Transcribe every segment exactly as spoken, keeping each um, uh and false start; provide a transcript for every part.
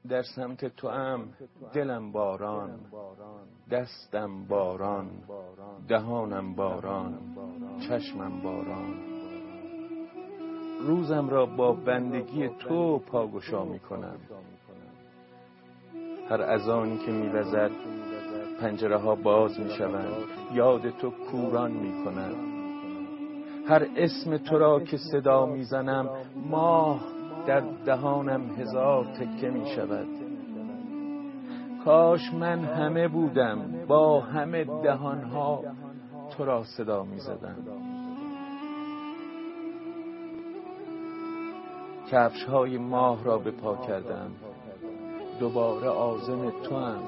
در سمت تو ام دلم باران، دستم باران، دهانم باران، چشمم باران. روزم را با بندگی تو پاگشا می کنم. هر اذانی که می وزد پنجره ها باز می شوند، یاد تو کوران می کند. هر اسم تو را که صدا می زنم ماه در دهانم هزار تکه می شود. کاش من همه بودم با همه دهانها تو را صدا می زدم. کفش های ماه را به پا کردم، دوباره عازم تو ام.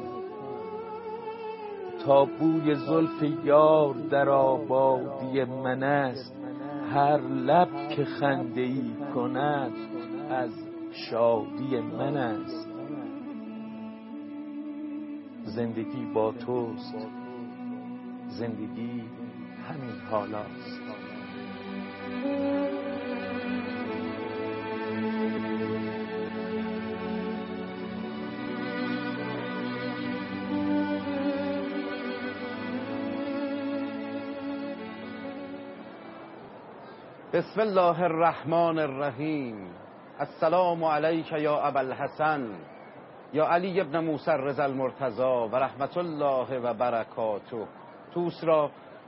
تا بوی زلف یار در آبادی من است، هر لب که خنده ای کند از شادی من است. زندگی با توست، زندگی همین حالاست. بسم الله الرحمن الرحیم. السلام علیک یا ابا الحسن یا علی ابن موسی الرضا المرتضی و رحمت الله و برکاته. توس را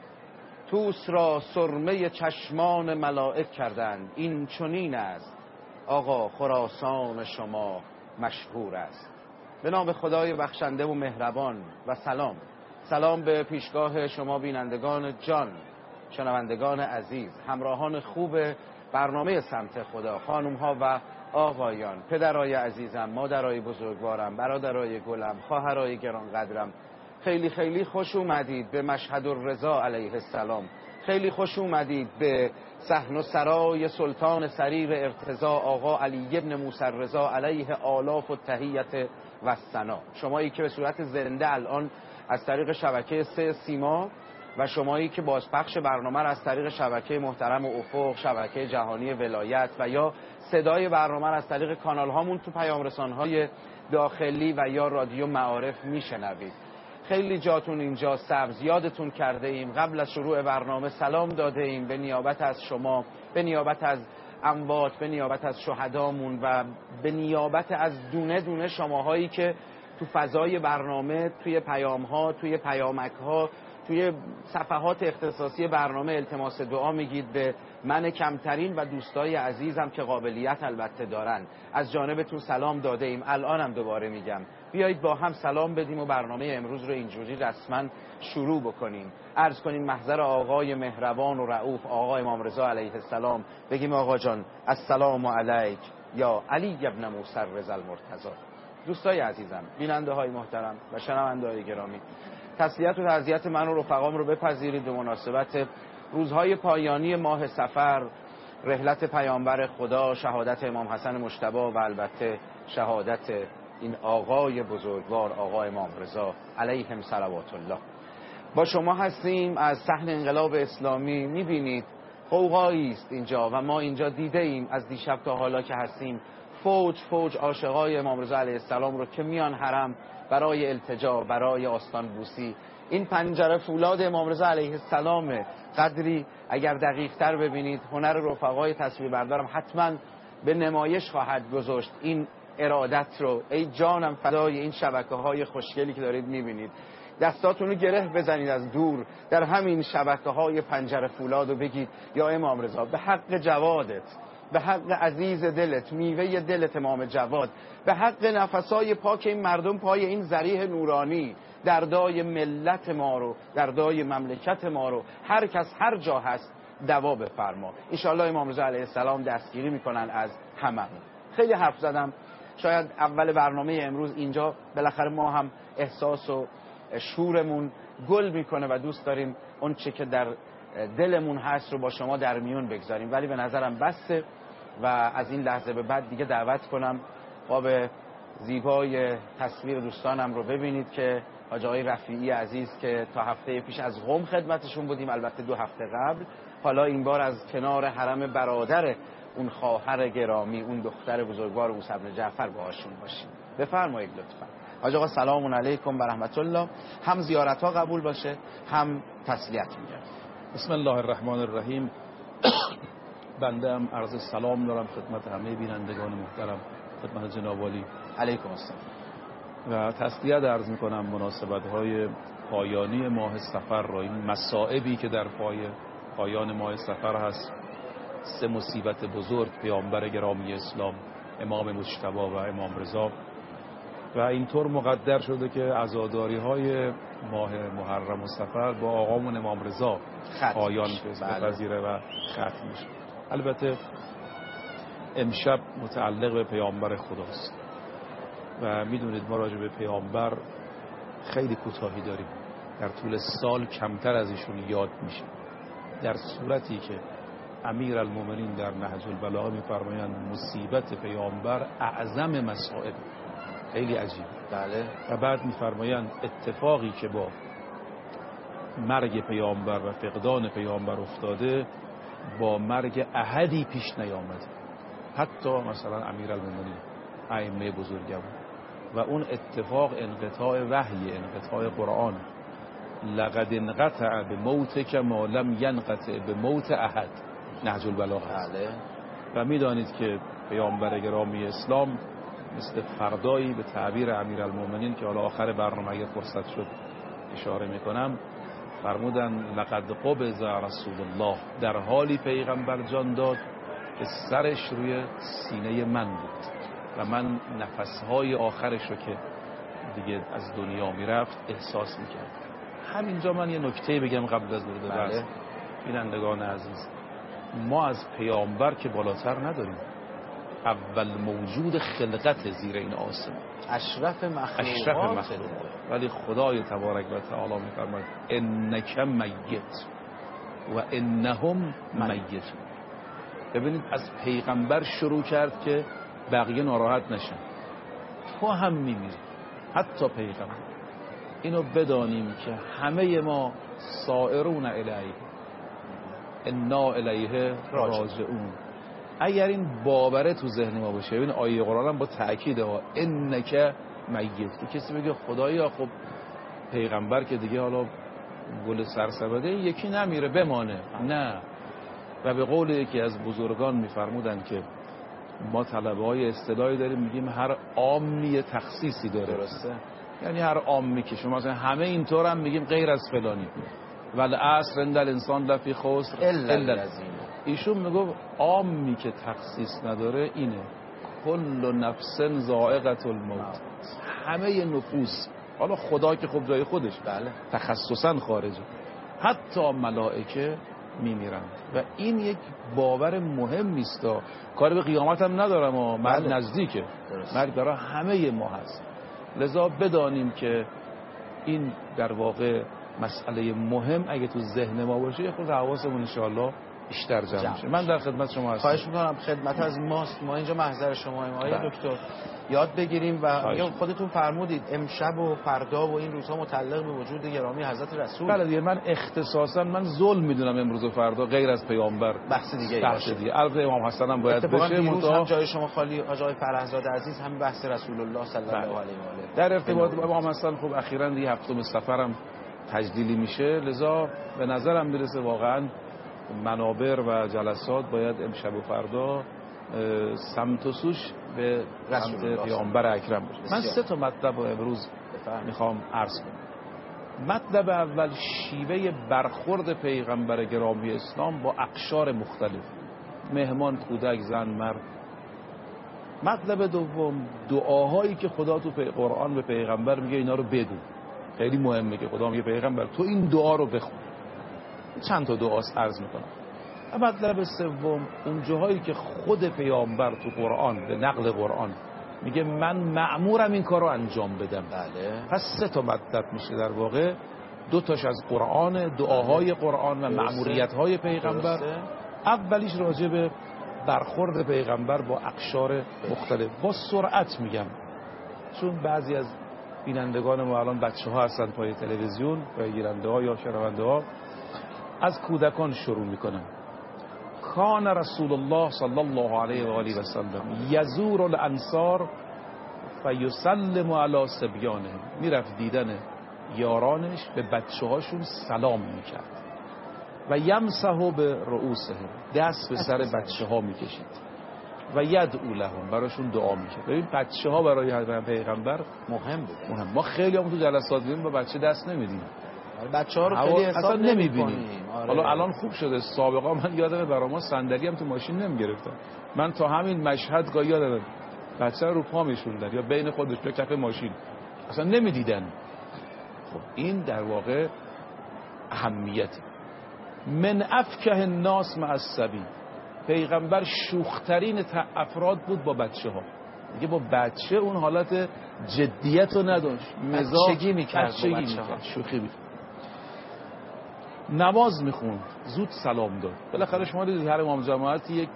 توس را سرمه چشمان ملائک کردند، این چنین است آقا خراسان شما مشهور است. به نام خدای بخشنده و مهربان و سلام سلام به پیشگاه شما بینندگان جان، شنوندگان عزیز، همراهان خوب برنامه سمت خدا، خانم ها و آقایان، پدرای عزیزم، مادرای بزرگوارم، برادرای گلم، خواهرای گرانقدرم، خیلی خیلی خوش اومدید به مشهد الرضا علیه السلام. خیلی خوش اومدید به صحن و سرای سلطان سریر ارتضا آقا علی ابن موسی الرضا علیه آلاف و تحیت و ثنا. شمایی که به صورت زنده الان از طریق شبکه سه سیما و شمایی که بازپخش برنامه را از طریق شبکه محترم افق، شبکه جهانی ولایت و یا صدای برنامه را از طریق کانال هامون تو پیام رسان‌های داخلی و یا رادیو معارف میشنوید. خیلی جاتون اینجا سبز، یادتون کرده ایم قبل از شروع برنامه سلام داده ایم به نیابت از شما، به نیابت از اموات، به نیابت از شهدامون و به نیابت از دونه دونه شماهایی که تو فضای برنامه، توی پیام ها، توی پیامک ها، توی صفحات اختصاصی برنامه التماس دعا میگید به من کمترین و دوستای عزیزم که قابلیت البته دارن. از جانبتون سلام داده ایم. الانم دوباره میگم بیایید با هم سلام بدیم و برنامه امروز رو اینجوری رسما شروع بکنیم. عرض کنیم محضر آقای مهربان و رؤوف آقا امام رضا علیه السلام، بگیم آقا جان السلام علیک یا علی ابن موسی الرضا المرتضی. دوستای عزیزم، بیننده های محترم و شنونده های گرامی، تسلیت و تعزیت من و رفقام رو بپذیرید به مناسبت روزهای پایانی ماه صفر، رحلت پیامبر خدا، شهادت امام حسن مجتبی و البته شهادت این آقای بزرگوار آقا امام رضا علیهم صلوات الله. با شما هستیم از صحن انقلاب اسلامی. میبینید قوقایی است اینجا و ما اینجا دیده ایم از دیشب تا حالا که هستیم فوج فوج عاشقای امام رضا علیه السلام رو که میان حرم برای التجا، برای آستان بوسی. این پنجره فولاد امام رضا علیه السلام قدری اگر دقیق تر ببینید، هنر رفقای تصویر بردارم حتما به نمایش خواهد گذاشت این ارادت رو. ای جانم فدای این شبکه های خوشگلی که دارید میبینید. دستاتون رو گره بزنید از دور در همین شبکه های پنجره فولاد و بگید یا امام رضا به حق جوادت، به حق عزیز دلت، میوه دلت امام جواد، به حق نفسای پاک این مردم پای این ذریح نورانی، دردای ملت ما رو، دردای مملکت ما رو هر کس هر جا هست دوا بفرما. انشاءالله امام رضا علیه السلام دستگیری میکنن از همه. خیلی حرف زدم، شاید اول برنامه امروز اینجا بالاخره ما هم احساس و شورمون گل میکنه و دوست داریم اون چه که در دلمون هست رو با شما در میون بگذاریم، ولی به نظرم بسته و از این لحظه به بعد دیگه دعوت کنم قاب زیبای تصویر دوستانم رو ببینید که حاج آقای رفیعی عزیز که تا هفته پیش از قم خدمتشون بودیم، البته دو هفته قبل، حالا این بار از کنار حرم برادر اون خواهر گرامی، اون دختر بزرگوار موسی بن جعفر باهاشون باشیم. بفرمایید لطفا. حاج آقا سلام علیکم و رحمت الله. هم زیارت ها قبول باشه، هم تسلیت میگم. بسم الله الرحمن الرحیم. بنده هم عرض سلام دارم خدمت همه بینندگان محترم، خدمت جناب عالی علیکم السلام و تسلیت عرض میکنم مناسبت های پایانی ماه صفر را. این مصائبی که در پای پایان ماه صفر هست، سه مصیبت بزرگ، پیامبر گرامی اسلام، امام مجتبی و امام رضا، و اینطور مقدر شده که عزاداری های ماه محرم و صفر با آقامون امام رضا پایان بپذیره و ختم میشه. البته امشب متعلق به پیامبر خداست و میدونید ما راجع به پیامبر خیلی کوتاهی داریم، در طول سال کمتر از ایشون یاد میشه، در صورتی که امیر المومنین در نهج البلاغه میفرمایند مصیبت پیامبر اعظم مصائب. خیلی عجیب. بله. و بعد میفرمایند اتفاقی که با مرگ پیامبر و فقدان پیامبر افتاده با مرگ احدی پیش نیامده، حتی مثلا امیر المومنین، ائمه بزرگم. و اون اتفاق انقطاع وحی، انقطاع قرآن. لقد انقطع به موتک ما لم ینقطع به موت احد، نهج البلاغه است. بله. و میدانید که پیامبر گرامی اسلام مثل فردایی به تعبیر امیرالمومنین که حالا آخر برنامه اگه فرصت شد اشاره میکنم، فرمودن لقد قبض رسول الله، در حالی پیغمبر جان داد که سرش روی سینه من بود و من نفسهای آخرش رو که دیگه از دنیا میرفت احساس میکرد. همینجا من یه نکته بگم قبل از ورود بحث. بینندگان عزیز، ما از پیامبر که بالاتر نداریم، اول موجود خلقت زیر این آسمان، اشرف مخلوقات، اشرف مخلوقات. ولی خدای تبارک و تعالی میفرماید انک میت و انهم میتون. ببینید از پیغمبر شروع کرد که بقیه ناراحت نشن، تو هم میمیری، حتی پیغمبر. اینو بدانیم که همه ما سائرون الیه انا الیه راجعون. اگر این باوره تو ذهن ما باشه، ببین آیه قرآن هم با تأکید ها انک میت. کسی بگه خدایا خب پیغمبر که دیگه حالا گل سرسبده یکی نمیره بمانه، نه. و به قول یکی از بزرگان میفرمودن که ما طلبه های اصطلاحی داریم، میگیم هر عامی تخصیصی داره. درسته. یعنی هر عامی که شما مثلا همه اینطور هم میگیم غیر از فلانی، ولی عصر اند الانسان لفی خسر الا الذین. ایشون میگه عامی که تخصیص نداره اینه کل نفس ذائقة الموت، همه نفوس. حالا خدا که خب جای خودش، بله، تخصصا خارجه، حتی ملائکه میمیرند. و این یک باور مهم است. کار به قیامت هم ندارم و مرگ بله. نزدیکه، مرگ برای همه ما هست. لذا بدانیم که این در واقع مسئله مهم اگه تو ذهن ما باشه خود حواسمون انشاءالله بیشتر جمع میشه. من در خدمت شما هستم. خواهش میکنم. خدمت از ماست، ما اینجا محضر شما ایم آقای دکتر، یاد بگیریم. و خودتون فرمودید امشب و فردا و این روزها متعلق به وجود گرامی حضرت رسول. بله دیگه، من اختصاصا من ظلم میدونم امروز و فردا غیر از پیامبر بحث دیگه بحث دیگه. البته امام حسن هم باید بشه. امروز هم جای شما خالی آقای فرهزاد عزیز، همین بحث رسول الله صلی الله علیه و آله در ارتباط با امام حسن. خب اخیراً دیگه هفتم سفرم تجلیلی میشه، لذا به نظرم میرسه واقعا منابر و جلسات باید امشب و فردا سمت و سوش به سمت پیامبر اکرم باشه. من سه تا مطلب رو امروز میخوام عرض کنم. مطلب اول شیوه برخورد پیغمبر گرامی اسلام با اقشار مختلف، مهمان، کودک، زن، مرد. مطلب دوم دعاهایی که خدا تو قرآن به پیغمبر میگه اینا رو بدون. خیلی مهمه که خدا میگه پیغمبر تو این دعا رو بخون. چند تا دعاست عرض میکنم. مطلب سوم اون جاهایی که خود پیامبر تو قرآن به نقل قرآن میگه من مأمورم این کار رو انجام بدم. بله. پس سه تا مطلب میشه در واقع، دو تاش از قرآن، دعاهای قرآن و مأموریت‌های پیغمبر. درسته. اولیش راجع به برخورد پیغمبر با اقشار مختلف. با سرعت میگم چون بعضی از بینندگان ما الان بچه ها هستن پای تلویزیون، پای گیرنده ها یا شنونده ها، از کودکان شروع میکنن. کان رسول الله صلی الله علیه و آله و سلم یزور الانصار فیسلم علی صبیانهم، میرفت دیدن یارانش به بچه هاشون سلام میکرد و یمسحو به رؤوسهم، دست به سر بچه ها میکشید و یدعو لهم، براشون دعا میکرد. ببین بچه ها برای پیغمبر مهم بود. مهم. ما خیلی هم تو جلسات میبینیم با بچه دست نمیدیم، بچه ها رو خیلی حساب اصلا نمیبینیم. آره. حالا الان خوب شده، سابقا من یادمه برای ما صندلی هم تو ماشین نمیگرفتن. من تا همین مشهد گاهی یادمه بچه رو پا میشوندن یا بین خودش به کف ماشین، اصلا نمیدیدن. خب این در واقع اهمیته. من افکه الناس مع الصبی، پیغمبر شوخترین افراد بود با بچه ها. دیگه با بچه اون حالت جدیت رو نداشت، بچگی میکرد، بچگی میکرد، شوخی میکرد. نماز میخوند، زود سلام داد. بالاخره شما دیدید هر امام جماعتی یک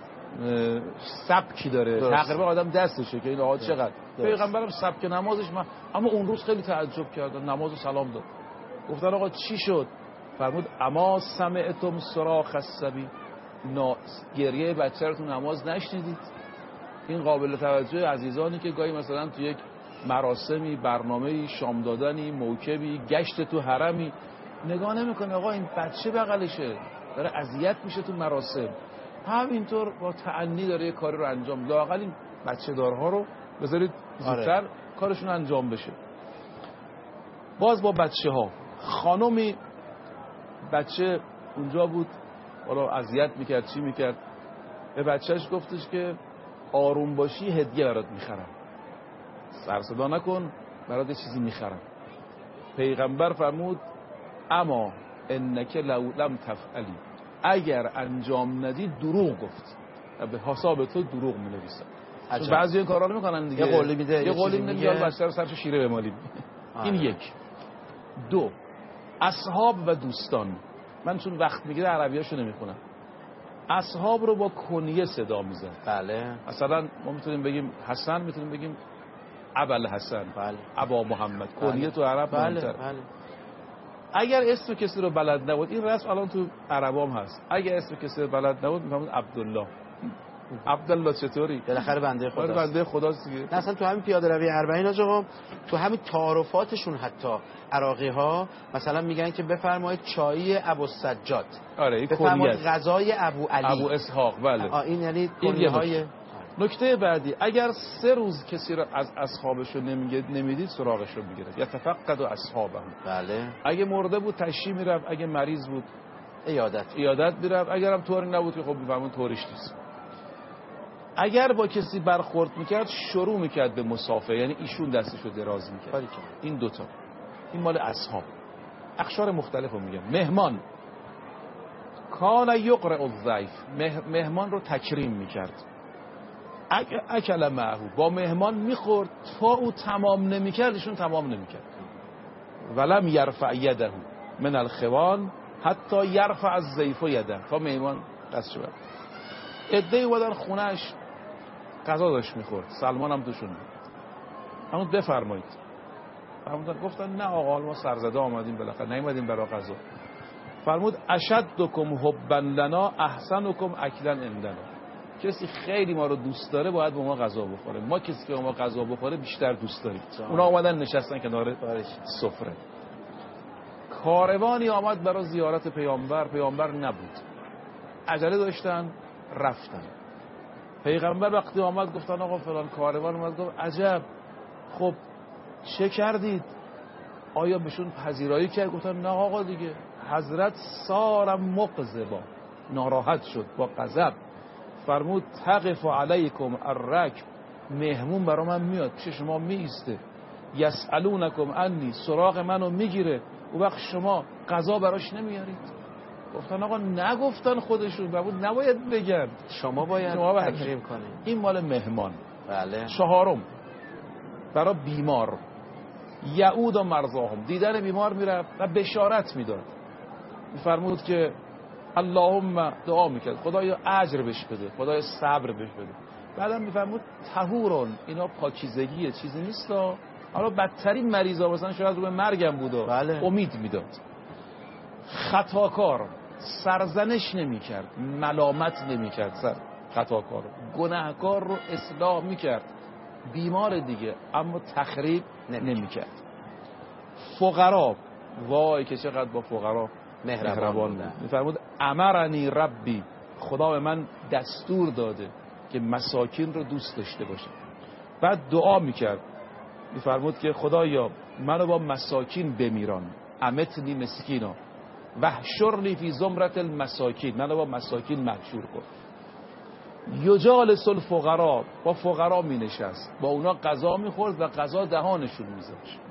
سبکی داره، تقریبا آدم دستشه که این آقا چقدر. پیغمبرم سبک نمازش من، اما اون روز خیلی تعجب کردن، نماز سلام داد. گفتن آقا چی شد؟ فرمود اما سمعتم صراخ الصبی، گریه بچه رو تو نماز نشنیدید؟ این قابل توجه عزیزانی که گاهی مثلا تو یک مراسمی، برنامه‌ای، شام دادنی، موکبی، گشت تو حرمی نگاه نمیکنه آقا این بچه بغلشه داره اذیت میشه تو مراسم، همینطور با تأنی داره یه کاری رو انجام. لااقل این بچه دارها رو بذارید زودتر آره. کارشون انجام بشه. باز با بچه ها، خانمی بچه اونجا بود، حالا اذیت میکرد چی میکرد، به بچهش گفتش که آروم باشی هدیه برات میخرم، سر صدا نکن برات چیزی میخرم. پیغمبر فرمود اما انک لو لم تفعلی، اگر انجام ندی دروغ گفت، به حساب تو دروغ مینویسم. چون بعضی این کارا رو میکنن دیگه، یه قولی میده یه قولی میده میگه بچه رو سرش شیره بمالیم. این یک. دو، اصحاب و دوستان، من چون وقت میگیره عربیاشو نمیخونم، اصحاب رو با کنیه صدا میزن. بله. مثلا ما میتونیم بگیم حسن، میتونیم بگیم ابل حسن، بله. ابا محمد. کنیه بله. تو عرب بله. بله. اگر اسم کسی رو بلد نبود، این رسم الان تو عربام هست، اگر اسم کسی رو بلد نبود میفهمید عبدالله. عبدالله چطوری؟ بالاخره بنده خداست. بنده خداست دیگه. اصلا تو همین پیاده روی اربعین آقا، تو همین تعارفاتشون حتی عراقی ها مثلا میگن که بفرمایید چای ابو سجاد، آره این بفرمایید غذای ابو علی، ابو اسحاق. بله آه این یعنی کنیه‌های. نکته بعدی، اگر سه روز کسی رو از اصحابش رو نمیدید سراغش رو میگیرد، یا تفقد و اصحابه. بله. اگه مرده بود تشییع میرفت، اگه مریض بود عیادت عیادت میرفت، اگر هم طوری نبود که خب میفهمون طوریش نیست. اگر با کسی برخورد میکرد شروع میکرد به مصافحه، یعنی ایشون دستش رو دراز میکرد. این دوتا، این مال اصحاب. اقشار مختلف رو میگم. مهمان، کان یقرأ الضیف، مهمان رو تکریم میکرد. اکل معهو، با مهمان میخورد تا او تمام نمیکرد ایشون تمام نمیکرد. ولم یرفع یده من الخوان حتی یرفع الضیف یده، تا مهمان دستش برد. عده‌ای اومدن خونه‌اش غذا داشت میخورد، سلمان هم توشون بود. اما بفرمایید. فرمودن گفتن نه آقا ما سرزده آمدیم، بالاخره نیومدیم برای غذا. فرمود اشدکم حبا لنا احسنکم اکلا عندنا، کسی خیلی ما رو دوست داره باید با ما غذا بخوره، ما کسی که با ما غذا بخوره بیشتر دوست داریم. اونا اومدن نشستن کنار سفره. کاروانی آمد برای زیارت پیامبر، پیامبر نبود، عجله داشتن رفتن. پیغمبر وقتی آمد گفتن آقا فلان کاروان اومد، گفت عجب خب چه کردید؟ آیا بهشون پذیرایی کرد؟ گفتن نه آقا دیگه. حضرت سارم مغضبا، ناراحت شد با غضب. فرمود تقف علیکم الرکب، مهمون برا من میاد پیش شما می ایسته، یسالونکم انی، سراغ منو میگیره، او وقت شما غذا براش نمیارید. گفتن آقا نگفتن خودشون، بود نباید بگن، شما باید تکریم کنید. این مال مهمان. بله. چهارم، برای بیمار، یعود و مرضاهم، دیدن بیمار میرفت و بشارت میداد، میفرمود که اللهم، دعا میکرد خدایا اجر بهش بده، خدایا صبر بهش بده. بعدم میفرمود طهورون، اینا پاکیزگیه، چیزی نیست. حالا بدترین مریضا مثلا شاید رو به مرگم بود، بله. امید میداد. خطاکار، سرزنش نمی کرد، ملامت نمی کرد سر خطاکار رو، گناهکار رو اصلاح می کرد، بیمار دیگه، اما تخریب نمی کرد. فقرا، وای که چقدر با فقرا مهربان بود. میفرمود امرنی ربی، خدا به من دستور داده که مساکین رو دوست داشته باشه. بعد دعا میکرد، میفرمود که خدایا منو با مساکین بمیران، امتنی مسکینا وحشرنی فی زمرة المساکین، منو با مساکین محشور کن. یجالس الفقرا، با فقرا می نشست، با اونا غذا میخورد و غذا دهانشون میذاشت.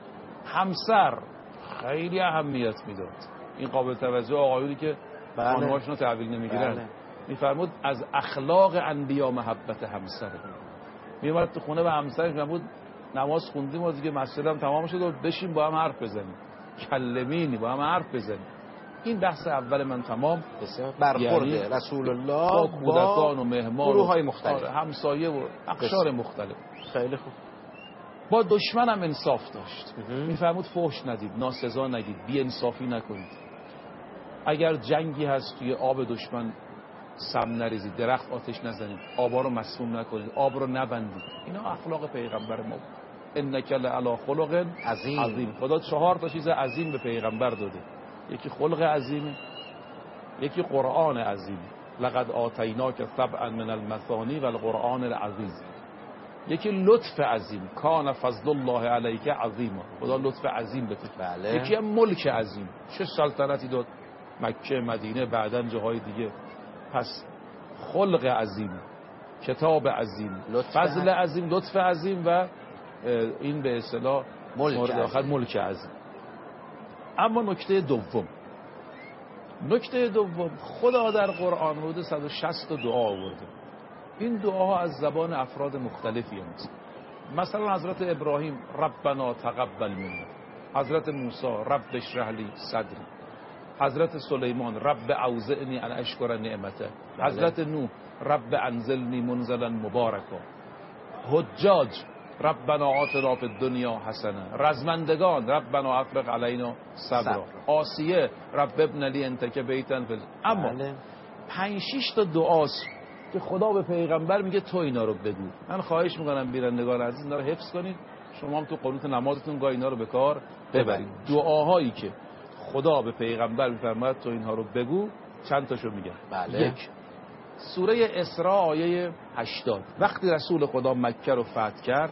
همسر خیلی اهمیت میداد. این قابل توجه آقایونی که خانوهاشون رو تحویل نمیگیرن. بله. میفرمود از اخلاق انبیا محبت همسر. میومد تو خونه به همسرش میگفت نماز خوندیم و دیگه مسجد هم تمام شد و بشین با هم حرف بزنیم، کلمینی با هم حرف بزنیم. این بحث اول من تمام. برخورد یعنی رسول الله با کودکان و مهمان، گروه‌های مختلف، همسایه و اقشار مختلف. خیلی خوب. با دشمن هم انصاف داشت. میفرمود فحش ندید، ناسزا نگید، بی انصافی نکنید. اگر جنگی هست توی آب دشمن سم نریزید، درخت آتش نزنید، آبا رو مسموم نکنید، آب رو نبندید. اینا اخلاق پیغمبر ما بود. انک لعلی خلق عظیم. عظیم. خدا چهار تا چیز عظیم به پیغمبر داده. یکی خلق عظیم، یکی قرآن عظیم، لقد آتیناک سبعا من المثانی و القرآن العظیم. یکی لطف عظیم، کان فضل الله علیک عظیما، خدا لطف عظیم به تو. بله. یکی هم ملک عظیم، چه سلطنتی داد، مکه، مدینه، بعداً جاهای دیگه. پس خلق عظیم، کتاب عظیم، فضل عظیم، لطف عظیم و این به اصطلاح مورد آخر ملک عظیم. اما نکته دوم، نکته دوم خدا در قرآن حدود صد و شصت دعا آورده. این دعاها از زبان افراد مختلفی هست. مثلا حضرت ابراهیم ربنا تقبل منا، حضرت موسی رب اشرح لی صدری، حضرت سلیمان رب اوزعنی ان اشکر نعمته، حضرت نوح رب انزلنی منزلا مبارکا، حجاج ربنا آتنا فی الدنیا حسنه، رزمندگان ربنا افرغ علینا صبرا، آسیه رب ابن لی انتک بیتن فی. اما پنج شش تا دعاست که خدا به پیغمبر میگه تو اینا رو بگو. من خواهش میکنم بینندگان عزیز اینا رو حفظ کنید، شما هم تو قنوت نمازتون گاه اینا رو به کار ببرید. دعاهایی که خدا به پیغمبر میفرماید تو اینها رو بگو، چند تاشو میگه؟ بله. یک، سوره اسراء آیه هشتاد، وقتی رسول خدا مکه رو فتح کرد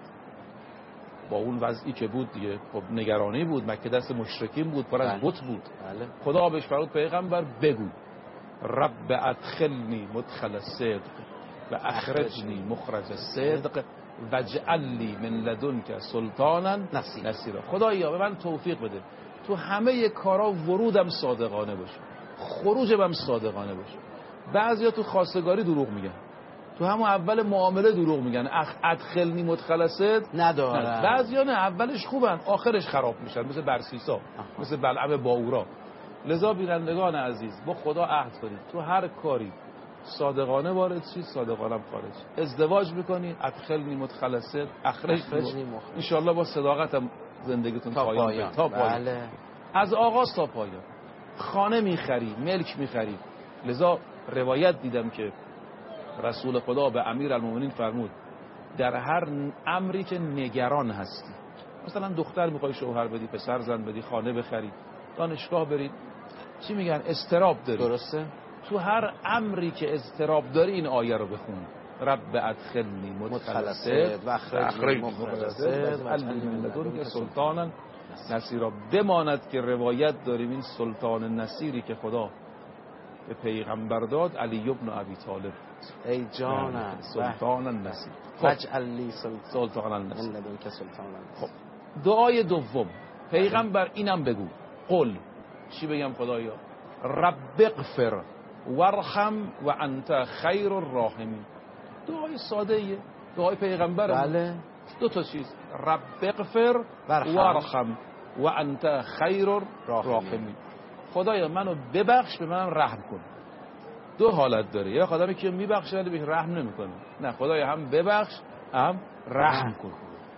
با اون وضعی که بود دیگه، خب نگرانی بود، مکه دست مشرکین بود، پر از بت بود. بله. خدا بهش فرمود پیغمبر بگو رب ادخلنی مدخل الصدق و اخرجنی مخرج الصدق واجعل لی من لدنک سلطانا نصیرا. خدایا به من توفیق بده تو همه کارا ورودم صادقانه باشه، خروجم هم صادقانه باشه. بعضیا تو خواستگاری دروغ میگن، تو همون اول معامله دروغ میگن، اخ ادخلنی مدخل الصدق ندارن. بعضیا نه، اولش خوبن آخرش خراب میشن، مثل برسیسا، مثل بلعم باورا. لذا بینندگان عزیز با خدا عهد کنید تو هر کاری صادقانه وارد شید، صادقانه خارج. ازدواج میکنی ادخلنی مدخل الصدق اخرجنی مخرج، ان شاء الله با صداقتم زندگیتون تا پایان پایان. تا پایان. بله. از آغاز تا پایان. خانه میخری، ملک میخری. لذا روایت دیدم که رسول خدا به امیرالمومنین فرمود در هر امری که نگران هستی، مثلا دختر میخوای شوهر بدی، پسر زن بدی، خانه بخری، دانشگاه برید، چی میگن استراب داری، درسته، تو هر امری که استراب داری این آیه رو بخون، رب ادخلنی مدخل الصدق و اخرجنی مخرج الصدق واجعل لی من لدنک سلطانا نصیرا. بماند که روایت داریم این سلطان نصیری که خدا به پیغمبر داد علی ابن ابی طالب. ای جانم سلطان النصیر، واجعل لی سلطان النصیر. من لدنک سلطان النصیر. خب دعای دوم پیغمبر اینم بگو، قل چی بگم خدایا؟ رب اغفر وارحم و انت خیر الراحمین. دعای ساده ایه، دعای پیغمبر. بله. دو تا چیز، رب اغفر وارحم و انت خیر الراحمین. خدایا منو ببخش، به منم رحم کن. دو حالت داره، یا خدایی که میبخشه ولی به رحم نمیکنه، نه خدایا هم ببخش هم رحم کن.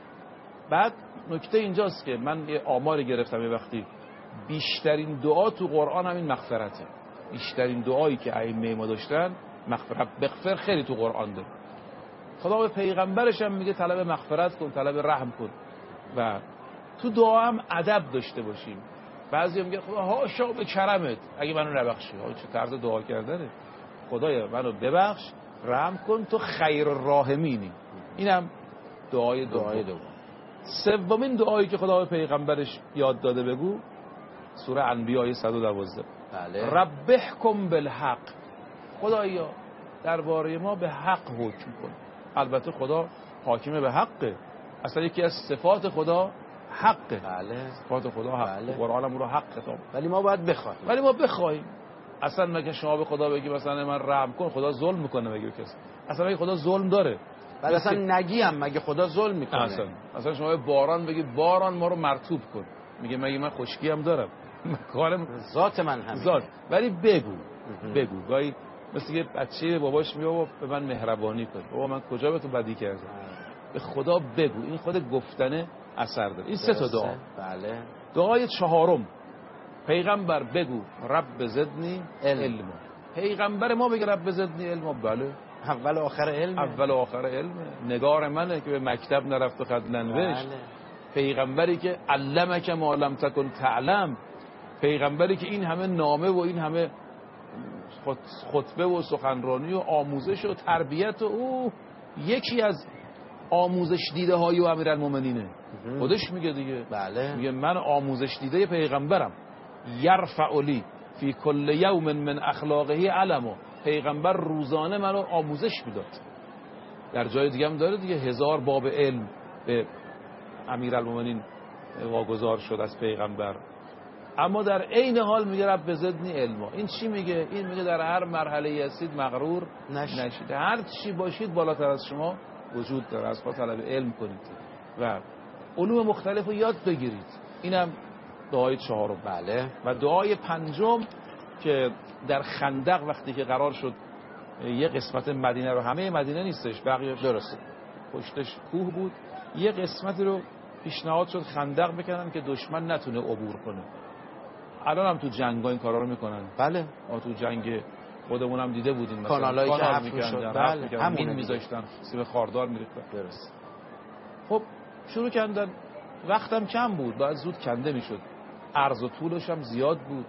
بعد نکته اینجاست که من یه آماری گرفتم یه وقتی، بیشترین دعا تو قرآن همین مغفرته. بیشترین دعایی که ائمه ما داشتن مغفرت بغفر خیلی تو قرآن داره. خدا به پیغمبرش هم میگه طلب مغفرت کن، طلب رحم کن. و تو دعا هم ادب داشته باشیم. بعضی میگه خدا هاشا به کرمت اگه منو نبخشی. چه طرز دعا کردنه؟ خدایا منو ببخش، رحم کن، تو خیر الراحمینی. اینم دعای دعای دوم. سومین دعایی که خدا به پیغمبرش یاد داده بگو سوره انبیاء صد و دوازده. بله. رب احکم بالحق. خدایا درباره ما به حق حکم کن. البته خدا حاکم به حقه. اصلا یکی از صفات خدا حقه. بله. صفات خدا حق. بله. قرآن هم رو حق خطاب. ولی ما باید بخوایم. ولی ما بخوایم. اصلا مگه شما به خدا بگی مثلا من رحم کن، خدا ظلم میکنه مگه کسی؟ اصلا مگه خدا ظلم داره؟ بعد اصلا نگی هم مگه خدا ظلم میکنه؟ اصلا اصلا شما به باران بگی باران ما رو مرطوب کن، میگه مگه من خشکی هم دارم؟ کارم ذات من همین. ذات. ولی بگو بگو گاهی مثل یه بچه به باباش میگه بابا به من مهربانی کن. بابا من کجا به تو بدی کردم؟ به خدا بگو. این خود گفتن اثر داره. این سه تا دعا. بله. دعای چهارم پیغمبر بگو رب زدنی علم. پیغمبر ما بگه رب زدنی علم. بله. اول و آخر علم. اول و آخر علم. نگار منه که به مکتب نرفت و خط ننوشت. بله. پیغمبری که علمک ما لم تکن تعلم. پیغمبری که این همه نامه و این همه خطبه و سخنرانی و آموزش و تربیت و او یکی از آموزش دیده های و امیرالمومنینه. خودش میگه دیگه. بله. میگه من آموزش دیده پیغمبرم. یرفع لی فی کل یوم من اخلاقه علمو. پیغمبر روزانه منو آموزش میداد. در جای دیگه هم داره دیگه، هزار باب علم به امیرالمومنین واگذار شد از پیغمبر. اما در عین حال میگه رب زدنی علما. این چی میگه؟ این میگه در هر مرحله هستید مغرور نشید. نشید. هر چی باشید بالاتر از شما وجود داره. از پا طلب علم کنید و علوم مختلف رو یاد بگیرید. اینم دعای چهارم. بله. و دعای پنجم که در خندق وقتی که قرار شد یه قسمت مدینه رو، همه مدینه نیستش، بقیه‌اش درسته پشتش کوه بود، یه قسمتی رو پیشنهاد شد خندق بکنن که دشمن نتونه عبور کنه. الان هم تو جنگ‌ها این کارا رو میکنن. بله. ما تو جنگ خودمون هم دیده بودیم مثلا کانالایی که حفر می‌کردن، بله. همین می‌ذاشتن، سیم خاردار می‌ریختن. درست. خب شروع کردن، وقتم کم بود، باید زود کنده میشد. عرض و طولش هم زیاد بود،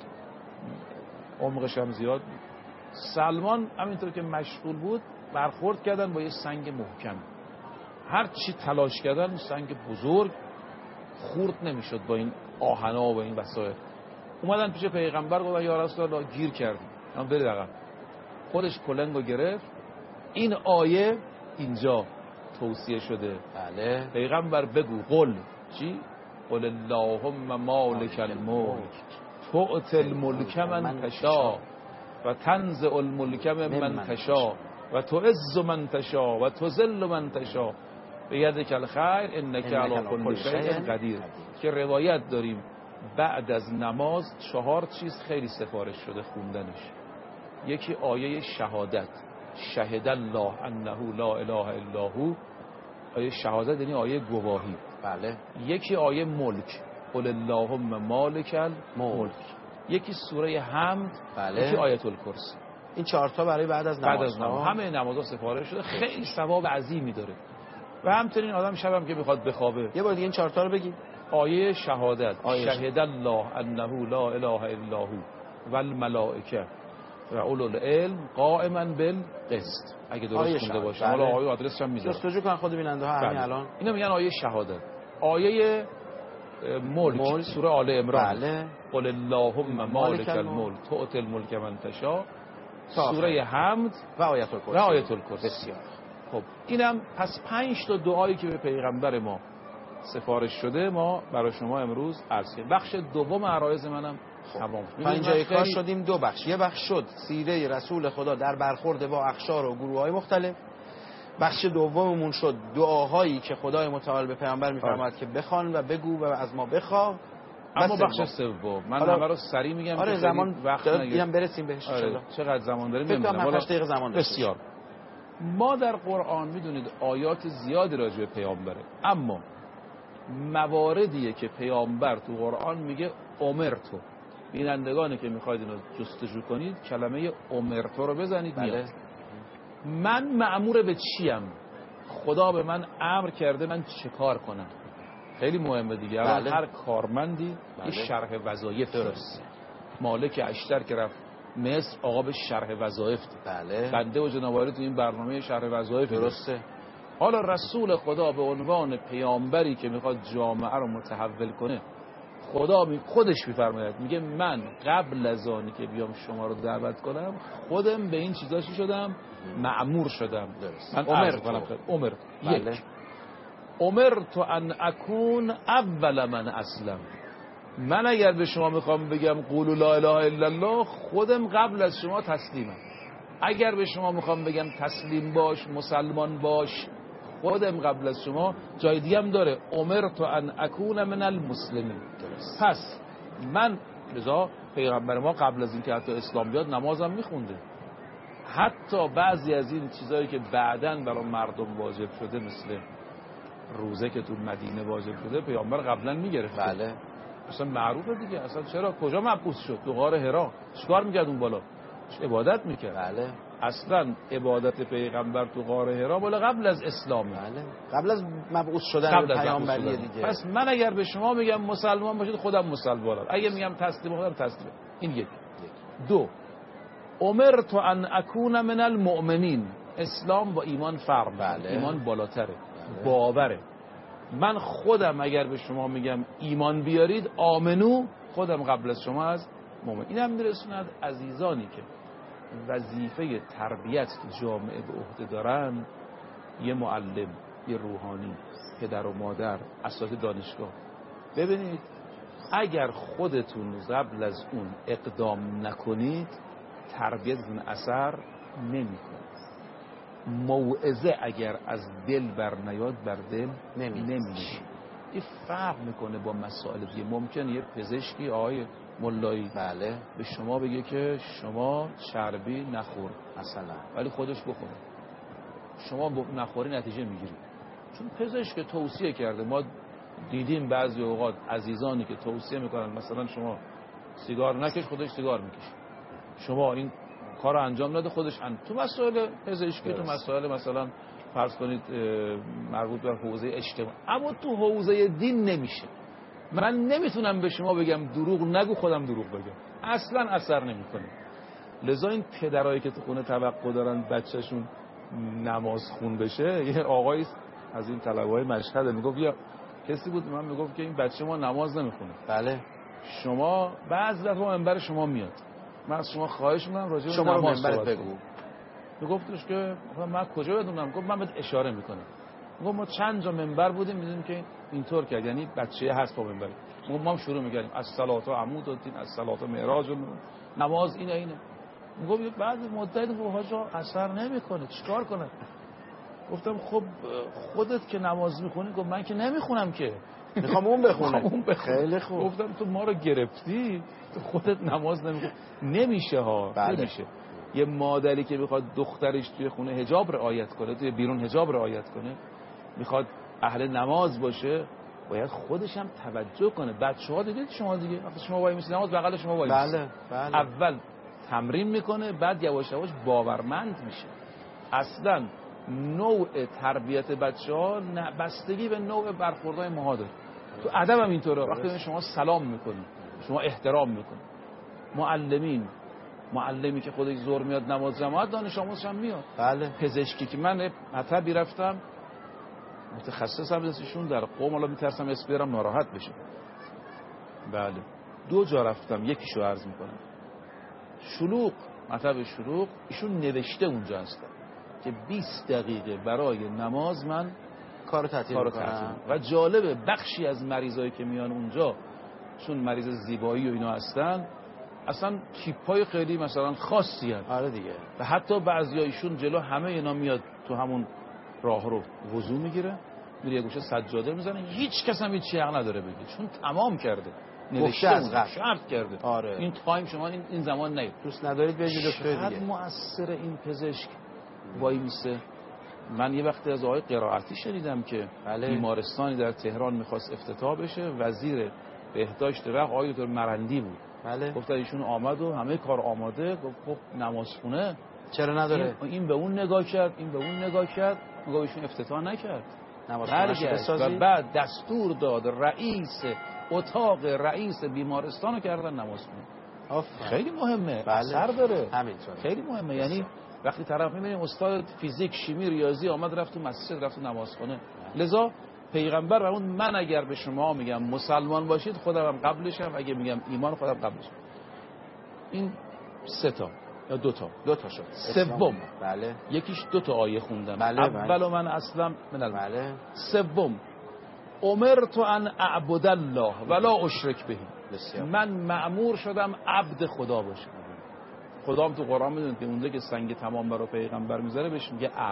عمقش هم زیاد بود. سلمان همینطور که مشغول بود برخورد کردن با یه سنگ محکم. هر چی تلاش کردن سنگ بزرگ خورد نمیشد با این آهنا و با این وسایل. اومدن پیش پیغمبر گفتن یا رسول الله گیر کردیم. من برید عقب. خودش کلنگو گرفت. این آیه اینجا توصیه شده. بله. پیغمبر بگو قل چی؟ قل اللهم مالک الملک تؤتی الملک من تشاء و تنزع الملک من تشاء و تعز من تشاء و تذل من تشاء بیدک الخیر انک علی کل شیء قدیر. که روایت داریم بعد از نماز چهار چیز خیلی سفارش شده خوندنش. یکی آیه شهادت، شهد الله انه لا اله الا هو. آیه شهادت یعنی آیه گواهی. بله. یکی آیه ملک، قل اللهم مالک الملک. یکی سوره حمد. بله. یکی آیت الکرسی. این چهار تا برای بعد از نماز. بعد از نماز همه نمازها سفارش شده، خیلی ثواب عظیمی داره. و همچنین آدم شبم که میخواد بخوابه یه بار دیگه این چهار تا رو بگی. آیه شهادت، آیه شهد الله انه لا اله الا هو و الملائکه و اولو العلم قائما بالقسط. اگه درست خونده باشه. حالا آیه آدرسش هم میذارم جستجو کن خود بیننده ها همین الان. اینا میگن آیه شهادت. آیه ملک, ملک. سوره آل عمران. بله. قل اللهم مالک الملک تؤتی الملک من تشاء. سوره حمد و آیت الکرسی. و آیت الکرسی. بسیار خب اینم پس پنج تا دعایی که به پیغمبر ما سفارش شده ما برای شما امروز عرض کردیم. بخش دوم عرایض منم تمام. تا اینجای کار شدیم دو بخش. یه بخش شد سیره رسول خدا در برخورد با اقشار و گروه‌های مختلف. بخش دوممون شد دعاهایی که خدای متعال به پیامبر می‌فرماید که بخوان و بگو و از ما بخواه. اما بخش سوم من همه رو سریع میگم. آره زمان وقت نگیرم برسیم بهش. آره. چقدر زمان داریم نمیدونم. فکر کنم هشت دقیقه زمان داریم. بسیار. ما در قرآن میدونید آیات زیادی راجع به پیامبره، اما مواردیه که پیامبر تو قرآن میگه امرتو، بینندگانی که میخواید اینو جستجو کنید کلمه امرتو رو بزنید بله. میاد. من مأمور به چیم؟ خدا به من امر کرده من چه کار کنم. خیلی مهمه دیگه. بله. هر کارمندی بله. یه شرح وظایف درست. مالک اشتر که رفت مصر آقا به شرح وظایف بله. بنده و جناب تو این برنامه شرح وظایف درسته. حالا رسول خدا به عنوان پیامبری که میخواد جامعه رو متحول کنه، خدا می خودش میفرماید، میگه من قبل از آنی که بیام شما رو دعوت کنم خودم به این چیزا چی شدم؟ مأمور شدم. درست. من عمر کنم عمر بله. یک امرت ان اکون اول من اسلم. من اگر به شما میخوام بگم قولوا لا اله الا الله خودم قبل از شما تسلیمم. اگر به شما میخوام بگم تسلیم باش مسلمان باش خودم قبل از شما. جای دیگه هم داره امرت ان اکون من المسلمین. پس من لذا پیغمبر ما قبل از اینکه حتی اسلام بیاد نمازم میخونده. حتی بعضی از این چیزایی که بعداً برای مردم واجب شده مثل روزه که تو مدینه واجب شده پیامبر قبلا میگرفت. بله. اصلا معروفه دیگه. اصلا چرا کجا مبعوث شد؟ تو غار حرا. چیکار میکرد اون بالا؟ عبادت میکرد. بله. اصلا عبادت پیغمبر تو غار حرا بالا قبل از اسلام. بله. قبل از مبعوث شدن قبل از پیامبری دیگه. پس من اگر به شما میگم مسلمان باشید خودم مسلمانم. اگه میگم تسلیم خودم تسلیم. این یک. دو امرت ان اکون من المؤمنین. اسلام با ایمان فرق. بله. ایمان بالاتره. بله. باوره. من خودم اگر به شما میگم ایمان بیارید آمنو خودم قبل از شما از مؤمن. این هم میرسوند عزیزانی که وظیفه تربیت که جامعه به عهده دارن، یه معلم، یه روحانی، پدر و مادر، اساتید دانشگاه، ببینید اگر خودتون قبل از اون اقدام نکنید تربیتتون اثر نمیکنه. موعظه اگر از دل بر نیاد بر دل نمیشه. این فرق میکنه با مسائل دیگه. ممکنه یه پزشکی آقای ملایی بله به شما بگه که شما چربی نخور مثلا، ولی خودش بخوره. شما نخوری نتیجه میگیری. چون پزشک توصیه کرده. ما دیدیم بعضی اوقات عزیزانی که توصیه میکنن مثلا شما سیگار نکش، خودش سیگار میکشه. شما این کار رو انجام نده، خودش ان... تو مسائل پزشکی، تو مسائل مثلا فرض کنید مربوط به حوزه اجتماع، اما تو حوزه دین نمیشه. من نمیتونم به شما بگم دروغ نگو خودم دروغ بگم، اصلا اثر نمیکنه. لذا این پدرایی که تو خونه توقع دارن بچه‌شون نماز خون بشه، یه آقایی از این طلبه‌های مشهد میگفت یا کسی بود من میگفت که این بچه ما نماز نمیخونه. بله شما بعضی دفعه منبر شما میاد، من از شما خواهش میکنم راجع به شما رو نماز منبرت بگو. میگفتش که من کجا بدونم؟ گفت من بهت اشاره میکنم. گفت ما چند جا منبر بودیم میدونیم که اینطور کرد، یعنی بچه هست با منبر. ما هم شروع میکردیم از صلات و عمود و دین، از صلات و معراج و نماز اینه اینه. میگفت بعد مدت گفت حاجا اثر نمیکنه، چیکار کنم؟ گفتم خب خودت که نماز میخونی. گفت من که نمیخونم که، میخوام اون بخونه. اون بخونه. خیلی خوب. گفتم تو ما رو گرفتی، تو خودت نماز نمیخونی. نمیشه ها. بله. نمیشه. یه مادری که میخواد دخترش توی خونه حجاب رعایت کنه، توی بیرون حجاب رعایت کنه، میخواد اهل نماز باشه، باید خودش هم توجه کنه. بچه‌ها دیدید شما دیگه وقتی شما وای میسی نماز بغل شما وای میسی. بله بله. اول تمرین میکنه، بعد یواش یواش باورمند میشه. اصلا نوع تربیت بچه‌ها بستگی به نوع برخوردهای ما داره. تو ادب هم اینطوره. وقتی شما سلام میکنید، شما احترام میکنید. معلمین، معلمی که خودش زور میاد نماز جماعت، دانش آموزش هم میاد. بله. پزشکی که من مطبی رفتم متخصصم ازشون در قم، حالا میترسم اسم بیارم ناراحت بشه. بله دو جا رفتم، یکیشو عرض میکنم. شلوغ، مطب شلوغ، ایشون نوشته اونجا هستن که بیست دقیقه برای نماز من کارو تعطیل میکنم. و جالبه بخشی از مریضایی که میان اونجا چون مریض زیبایی و اینا هستن اصلا تیپای خیلی مثلا خاصی هست. آره دیگه. و حتی بعضیایشون جلو همه اینا میاد تو همون راه رو وضو میگیره، میره یه گوشه سجاده میزنه، هیچ کس هم هیچ حق نداره بگه چون تمام کرده، نوشته از قبل شرط کرده. آره. این تایم شما این, این زمان نه دوست ندارید برید دکتر دیگه. چقدر مؤثر این پزشک وای میسه. من یه وقتی از آقای قرائتی شنیدم که بله. بیمارستانی در تهران میخواست افتتاح بشه، وزیر بهداشت وقت آقای دکتر مرندی بود. بله. گفت ایشون آمد و همه کار آماده، گفت خب نمازخونه چرا نداره؟ این, این به اون نگاه کرد، این به اون نگاه کرد، میگه ایشون افتتاح نکرد. برگشت و بعد دستور داد رئیس اتاق رئیس بیمارستان رو کردن نمازخونه. خیلی مهمه، بله. اثر داره. همینطوره. خیلی مهمه. یعنی وقتی طرف می‌بینیم استاد فیزیک، شیمی، ریاضی آمد رفت تو مسجد، رفت تو نمازخونه. لذا پیغمبر اون من اگر به شما میگم مسلمان باشید خودم هم قبلشم، اگه میگم ایمان خودم قبلشم. این سه تا یا دو تا دو تا شد. سوم بله یکیش دو تا آیه خوندم. بله اول من اسلم من الم. بله. سوم امرت ان اعبد الله ولا اشرک به. من مأمور شدم عبد خدا باشم. خدا هم تو قرآن میدونید که اونجا که سنگ تمام برای پیغمبر میذاره بهش میگه عبد.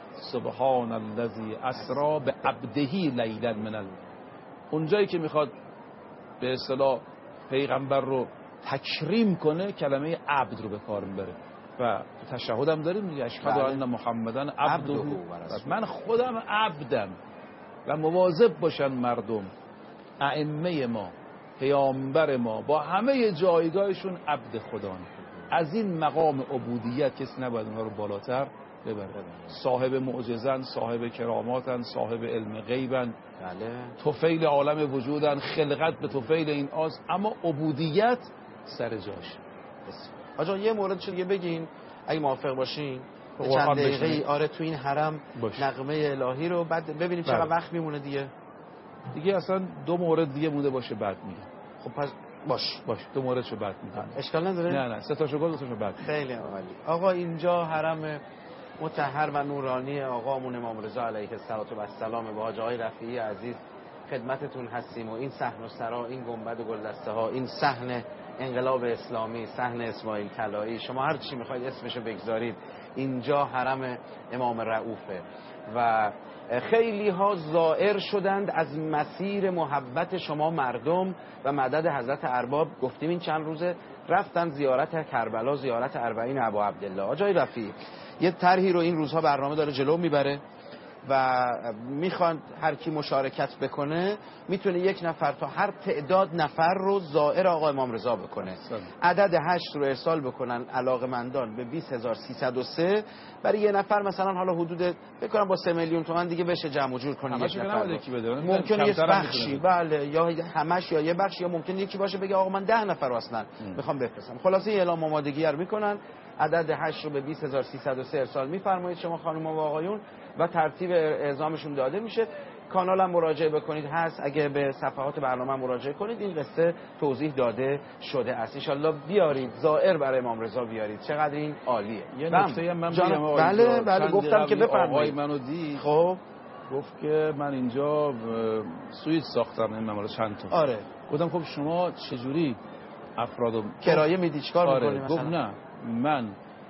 سبحان الذی اسرا به عبده لیلا من ال. اونجایی که میخواد به اصطلاح پیغمبر رو تکریم کنه کلمه عبد رو به کار میبره و تو تشهد هم داریم میگه اشهد ان محمدن عبده. من خودم عبدم و مواظب باشن مردم ائمه ما پیامبر ما با همه جایگاهشون عبد خدا. از این مقام عبودیت کسی نباید اونها رو بالاتر ببره. صاحب معجزن، صاحب کراماتن، صاحب علم غیبن، بله. طفیل عالم وجودن، خلقت به طفیل این آز، اما عبودیت سر جاش. آجا یه مورد شده بگین اگه موافق باشین چند دقیقه آره تو این حرم باش. نغمه الهی رو بعد ببینیم چقدر وقت میمونه دیگه. دیگه اصلا دو مورد دیگه مونده باشه بعد میگم. خب پس باش باش دو موردشو بعد میگم. اشکال نداره؟ نه نه سه تاشو گفت دو تاشو بعد. خیلی عالی. آقا اینجا حرم مطهر و نورانی آقامون امام رضا علیه السلام با حاج آقای رفیعی عزیز خدمتتون هستیم و این صحن و سرا، این گنبد و گلدسته ها، این صحن انقلاب اسلامی، صحن اسماعیل طلایی، شما هر چی میخواید اسمشو بگذارید، اینجا حرم امام رؤوفه و خیلی ها زائر شدند از مسیر محبت شما مردم و مدد حضرت ارباب. گفتیم این چند روزه رفتن زیارت کربلا، زیارت اربعین ابا عبدالله. آجای رفیع یه طرحی رو این روزها برنامه داره جلو میبره و میخوان هر کی مشارکت بکنه میتونه یک نفر تا هر تعداد نفر رو زائر آقا امام رضا بکنه. عدد هشت رو ارسال بکنن علاقمندان به بیست هزار و سیصد و سه برای یه نفر مثلا حالا حدود بکنم با سه میلیون تومان دیگه بشه جمع و جور کنه یک نفر. ممکن یه بخشی بله یا همش یا یه بخشی یا ممکن یکی باشه بگه آقا من ده نفر اصلا میخوام بفرستم. خلاصه اعلام آمادگی رو میکنن، عدد هشت رو به بیست هزار و سیصد و سه ارسال میفرمایید شما خانم و آقایون و ترتیب اعزامشون داده میشه. کانال هم مراجعه بکنید هست، اگه به صفحات برنامه مراجعه کنید این قصه توضیح داده شده است. ان شاءالله بیارید زائر برای امام رضا بیارید، چقدر این عالیه. یه نکته هم من بگم بله بله گفتم که بفرمایید. آقای منو دید خب گفت که من اینجا سویت ساختم این ممالک چند تا. آره گفتم خب شما چجوری افرادو کرایه میدی چیکار آره. میکنی مثلا؟ گفت نه من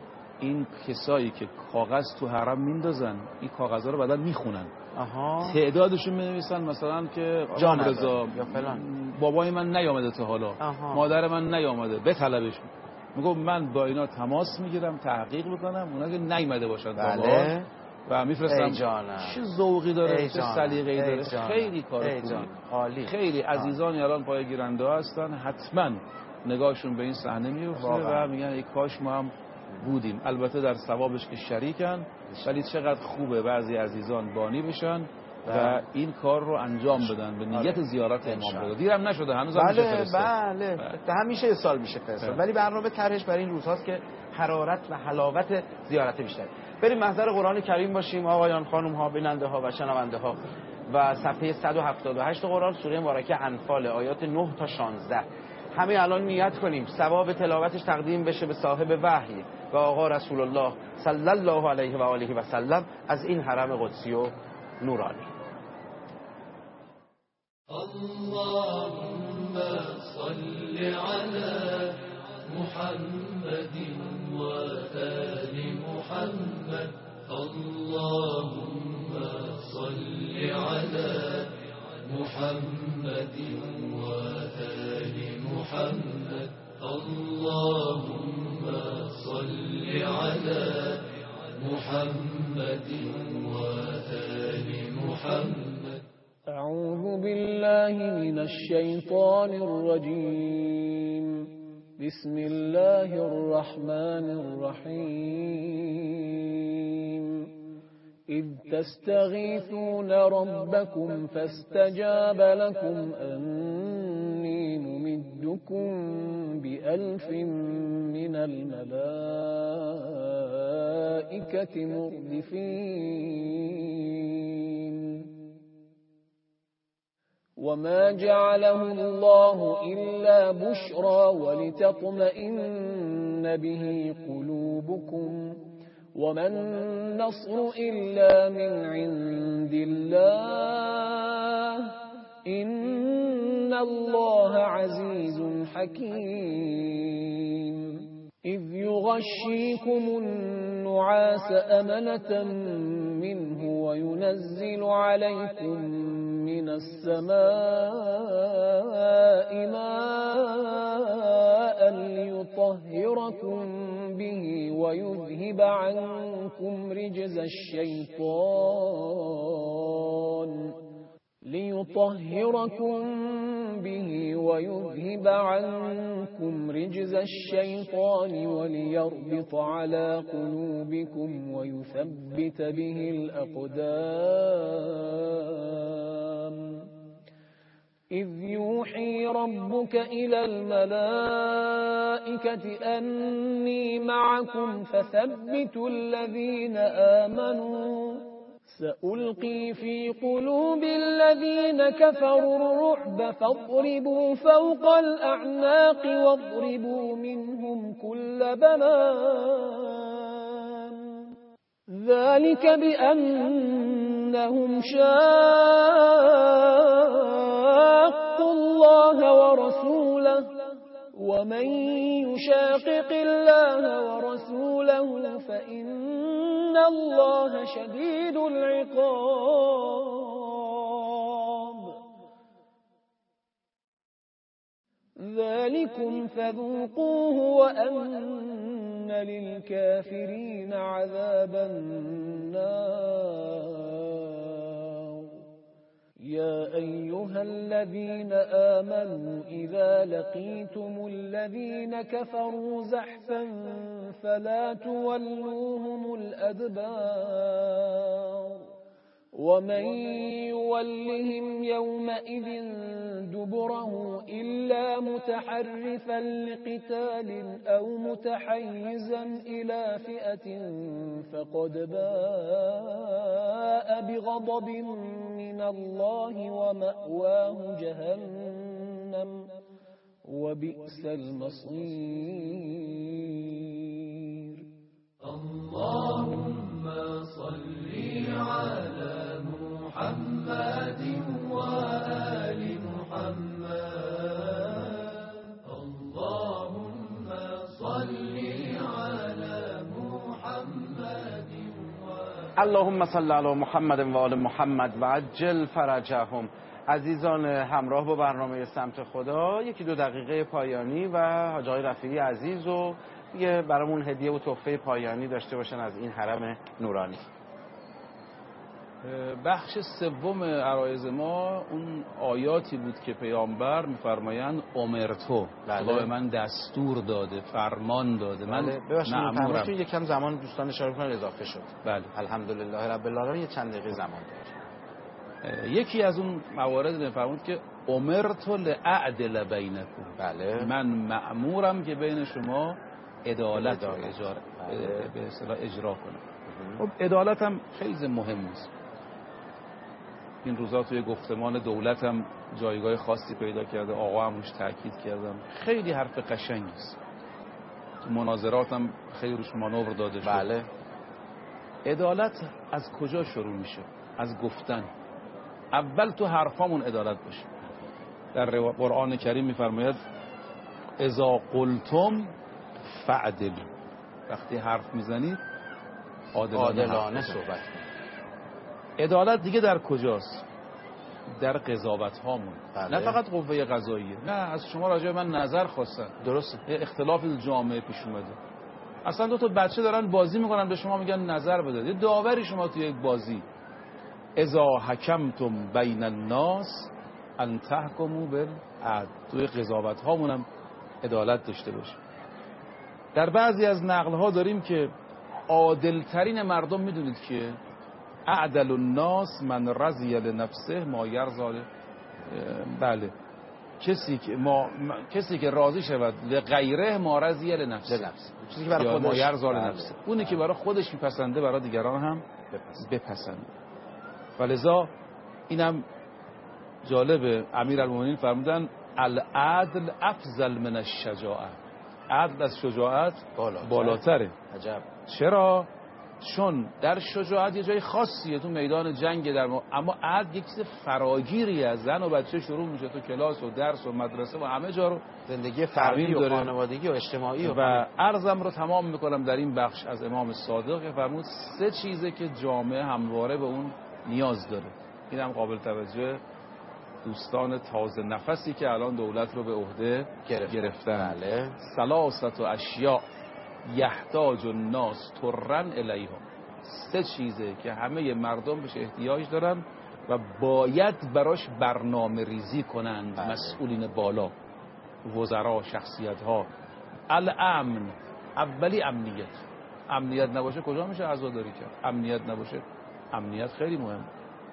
این کسایی که کاغذ تو حرم میندازن این کاغذها رو بعدا میخونن. آها. تعدادشون می‌نویسن مثلا که جان رضا یا فلان بابای من نیامده تا حالا، آها. مادر من نیامده به طلبشون. میگم من با اینا تماس میگیرم، تحقیق میکنم، اونا که نیامده باشن بله. و میفرستم. چه ذوقی داره، چه سلیقه‌ای داره. خیلی کار خوبی. خیلی عزیزانی الان پای گیرنده هستن، حتما نگاهشون به این صحنه میفته و میگن ای کاش ما هم بودیم. البته در ثوابش که شریکن، ولی چقدر خوبه بعضی عزیزان بانی بشن و این کار رو انجام بدن به نیت آره. زیارت امام رضا. دیرم نشده هنوز هم بله میشه فرستاد. بله بله همیشه یه سال میشه فرستاد، ولی برنامه طرحش برای این روزهاست که حرارت و حلاوت زیارت بیشتر. بریم محضر قرآن کریم باشیم آقایان، خانم ها، بیننده ها و شنونده ها و صفحه صد و هفتاد و هشت قرآن سوره مبارکه انفال آیات نه تا شانزده. همه الان نیت کنیم ثواب تلاوتش تقدیم بشه به صاحب وحی و آقا رسول الله صلی الله علیه و آله و سلم از این حرم قدسی و نورانی. اللهم صل على محمد و آل محمد. اللهم صل على محمد و آل محمد. اللهم صل على محمد و آل محمد. أعوذ بالله من الشيطان الرجيم. بسم الله الرحمن الرحيم إذ تستغيثون ربكم فاستجاب لكم أني ممدكم بألف من الملائكة مردفين وما جعله الله إلا بشرى ولتطمئن به قلوبكم وما النصر إلا من عند الله إن الله عزيز حكيم إذ يغشيكم النعاس أمنة منه وينزل عليكم من السماء ماء ليطهركم به ويذهب عنكم رجز الشيطان ليطهركم به ويذهب عنكم رجز الشيطان وليربط على قلوبكم ويثبت به الأقدام إذ يوحي ربك إلى الملائكة أني معكم فثبتوا الذين آمنوا سألقي في قلوب الذين كفروا الرعب فاضربوا فوق الأعناق واضربوا منهم كل بنان ذلك بأنهم شاقوا الله ورسوله ومن يشاقق الله ورسوله فإن الله شديد العقاب ذلكم فذوقوه وأن للكافرين عذاب النار يا أيها الذين آمنوا إذا لقيتم الذين كفروا زحفا فلا تولوهم الأدبار ومن يولهم يومئذ دبره إلا متحرفا لقتال أو متحيزا إلى فئة فقد باء بغضب من الله ومأواه جهنم وبئس المصير اللهم صل على محمد وآل محمد اللهم صل على محمد اللهم صل علی محمد و آل محمد و عجل فرجهم. عزیزان همراه با برنامه سمت خدا، یکی دو دقیقه پایانی و حاج آقای رفیعی عزیز و یه برامون هدیه و تحفه پایانی داشته باشن از این حرم نورانی. بخش سوم عرایض ما اون آیاتی بود که پیامبر میفرمایند امرتو، خدا به من دستور داده، فرمان داده، من مأمورم. یک کم زمان دوستان اشاره کنن اضافه شد. بله الحمدلله رب العالمین. یه چند دقیقه زمان داریم. یکی از اون موارد میفرمود که امرتو لأعدل بینکم، بله من مأمورم که بین شما عدالت را اجرا به اصطلاح اجرا کنم. خب عدالت هم خیلی مهم است. این روزا توی گفتمان دولت هم جایگاه خاصی پیدا کرده، آقا هم روش تاکید کردم. خیلی حرف قشنگی است. تو مناظرات هم خیلی روش مانور داده شد. بله. عدالت از کجا شروع میشه؟ از گفتن. اول تو حرفامون عدالت باشه. در قرآن کریم میفرماید اذا قلتم فعدلوا، وقتی حرف میزنید عادلانه, عادلانه صحبت کنید. عدالت دیگه در کجاست؟ در قضاوت هامون. بله. نه فقط قوه قضاییه، نه از شما راجع به من نظر خواستن، درسته، اختلاف جامعه پیش اومده، اصلا دو تا بچه دارن بازی میکنن به شما میگن نظر بده، یه داوری شما توی یک بازی. اذا حکمتم بین الناس ان تحکموا بالعدل. توی قضاوت هامونم عدالت داشته باشه. در بعضی از نقل‌ها داریم که عادل‌ترین مردم میدونید که اعدل الناس من رضی لنفسه ما یرضی، بله، کسی که ما کسی که راضی شود لغیره ما رضی لنفسه، چیزی که برای خودش ما یرضی لنفسه، اونی که برای خودش میپسنده برای دیگران هم بپسنده. ولذا اینم جالبه، امیرالمومنین فرمودن العدل افضل من الشجاعه، عدل از شجاعت بالاتر. بالاتره. عجب. چرا؟ چون در شجاعت یه جای خاصیه، تو میدان جنگ، در ما... اما عدل یک چیز فراگیری از زن و بچه شروع میشه، تو کلاس و درس و مدرسه و همه جا رو زندگی فردی و خانوادگی و اجتماعی و, و عرضم رو تمام میکنم در این بخش از امام صادق که فرمود سه چیزه که جامعه همواره به اون نیاز داره. اینم قابل توجه دوستان تازه نفسی که الان دولت رو به عهده گرفتن. بله. ثلاثت و اشیاء یحتاج الناس ترن الیها، سه چیزه که همه مردم بهش احتیاج دارن و باید براش برنامه ریزی کنند. بله. مسئولین بالا، وزرا، شخصیت ها. الامن، اولی امنیت. امنیت نباشه کجا میشه عزاداری کرد؟ امنیت نباشه، امنیت خیلی مهم.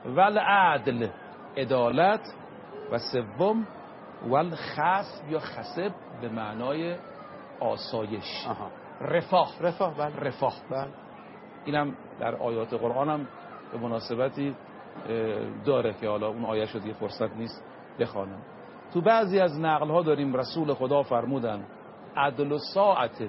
والعدل، عدالت. و سوم والخصب یا خصب به معنای آسایش. آها. رفاه. رفاه بله. رفاه بله. اینم در آیات قرآن هم به مناسبتی داره که حالا اون آیه شد دیگه فرصت نیست بخوانم. تو بعضی از نقل ها داریم رسول خدا فرمودن عدل ساعت،